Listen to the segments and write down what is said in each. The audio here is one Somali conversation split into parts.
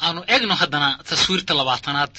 aanu eegno haddana taswiirta 20aad.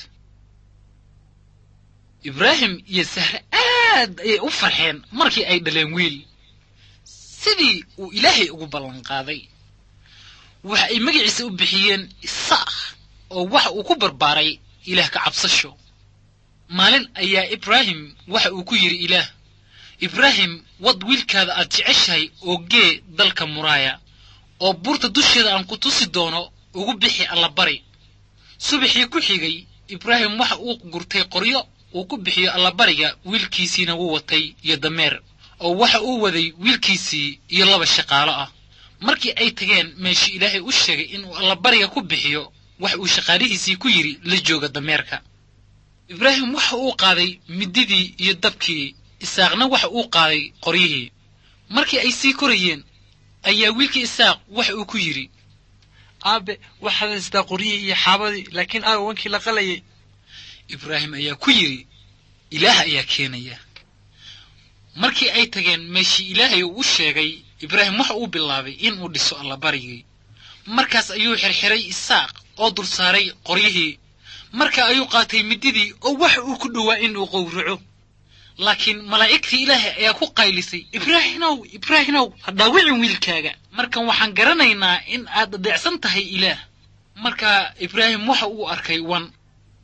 ibraahim iyo sahre aad ayay u farxeen markii ay dhaleen wiil sidii uu ilaahay ugu ballan qaaday. waxa ay magaciisa u bixiyeen isaaq oo waxa uu ku barbaaray ilaah ka cabsasho. maalin ayaa ibraahim waxa uu ku yiri ilaah, ibraahim wad wiilkaada aad jeceshahay oo gee dalka muraaya oo buurta dusheeda aan ku tusi doono ugu bixi alla bari. subaxii ku xigay ibraahim waxa uu gurtay qoryo uu ku bixiyo alla bariga, wiilkiisiina wuu watay iyo dameer oo waxa uu waday wiilkiisii iyo 2 shaqaalo ah. markii ay tageen meeshii ilaahay u sheegay inuu alla bariga ku bixiyo, waxa uu shaqaalihiisii ku yiri la jooga dameerka. ibraahim waxa uu qaaday mididii iyo dabkii, isaaqna waxa uu qaaday qoryihii. markii ay sii korayeen ayaa wiilkii isaaq waxa uu ku yiri, aabe waxaad haystaa qoryihii iyo xaabadii, laakiin aabe wankii la qalayay. ibraahim ayaa ku yiri, ilaah ayaa keenaya. markii ay tageen meeshii ilaahay uu sheegay, ibraahim waxa uu bilaabay inuu dhiso alla barigii. markaas ayuu xirxiray isaaq oo dul saaray qoryihii. marka ayuu qaatay mididii oo waxa uu ku dhawaa inuu qowraco. laakiin malaa'igtii ilaahay ayaa ku qaylisay, ibraahimow ha dhaawicin wiilkaaga, markan waxaan garanaynaa in aad adeecsan tahay ilaah. marka ibraahim waxa uu arkay wan.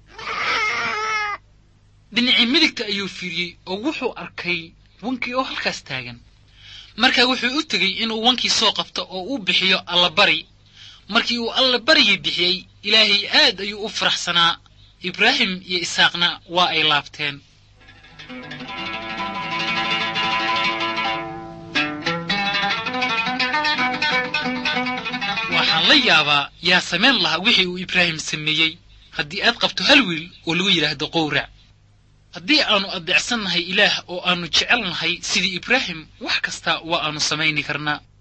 dhinacii midigta ayuu fiiriyey oo wuxuu arkay wankii oo halkaas taagan. markaa wuxuu u tegey inuu wankii soo qabto oo uu bixiyo alla bari. markii uu alla barigii bixiyey, ilaahay aad ayuu u faraxsanaa. ibraahim iyo isaaqna waa ay laabteen. waxaan la yaabaa yaa samayn lahaa wixii uu ibraahim sameeyey haddii aad qabto hal wiil oo lagu yidhaahdo qowrac. haddii aanu adeecsannahay ilaah oo aanu jecelnahay sidii ibraahim, wax kasta waa aanu samayni karnaa.